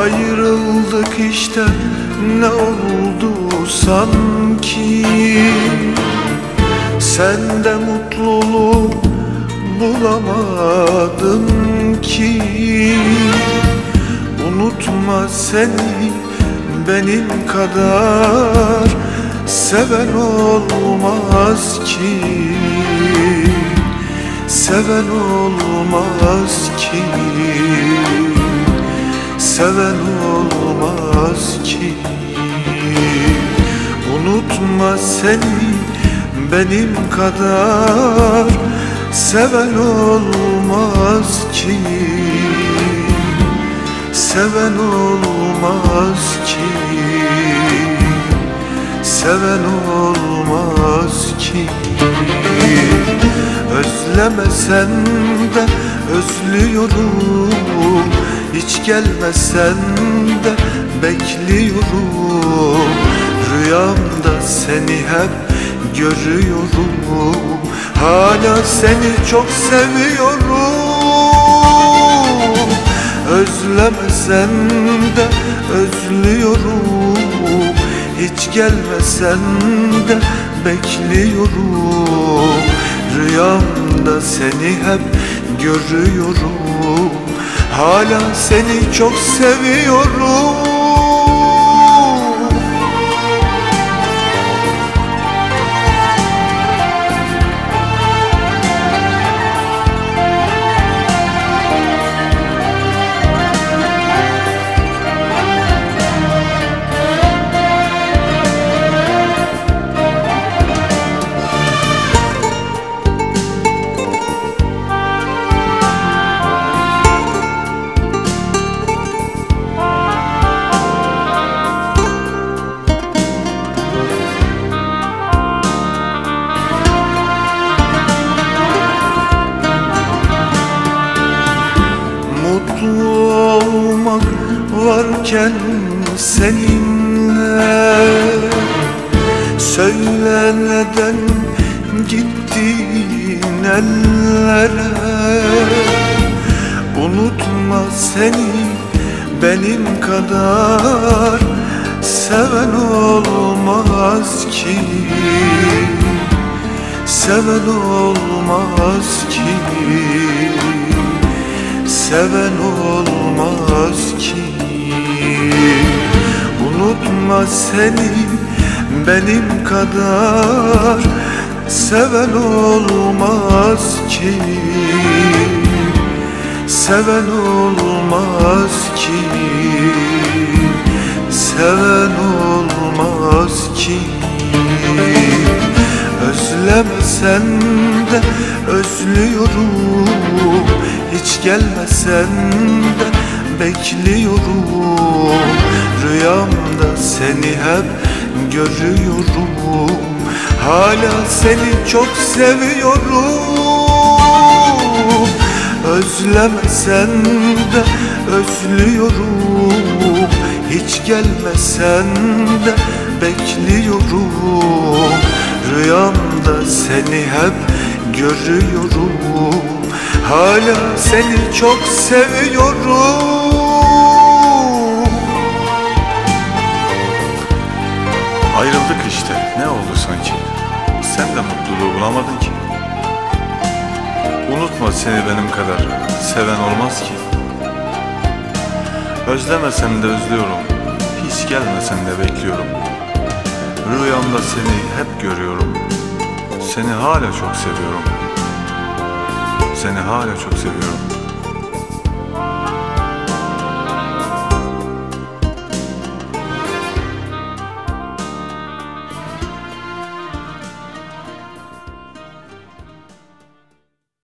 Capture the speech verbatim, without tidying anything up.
Ayrıldık işte, ne oldu sanki? Sende mutluluk bulamadım ki. Unutma, seni benim kadar seven olmaz ki. Seven olmaz ki. Seven olmaz ki. Unutma, seni benim kadar seven olmaz ki. Seven olmaz ki. Seven olmaz ki. Özlemesen de özlüyorum, hiç gelmesen de bekliyorum. Rüyamda seni hep görüyorum, hala seni çok seviyorum. Özlemesen de özlüyorum, hiç gelmesen de bekliyorum. Rüyamda seni hep görüyorum, hala seni çok seviyorum. Mutlu olmak varken seninle, söyle neden gittin ellere? Unutma, seni benim kadar seven olmaz ki. Seven olmaz ki. Seven olmaz ki. Unutma, seni benim kadar seven olmaz ki. Seven olmaz ki. Seven olmaz ki. Özlemesen de özlüyorum, hiç gelmesen de bekliyorum. Rüyamda seni hep görüyorum, hala seni çok seviyorum. Özlemesen de özlüyorum, hiç gelmesen de bekliyorum. Rüyamda seni hep görüyorum, hala seni çok seviyorum. Ayrıldık işte, ne oldu sanki? Sen de mutluluğu bulamadın ki. Unutma, seni benim kadar seven olmaz ki. Özlemesen de özlüyorum, hiç gelmesen de bekliyorum. Rüyamda seni hep görüyorum, seni hala çok seviyorum. Seni hala çok seviyorum.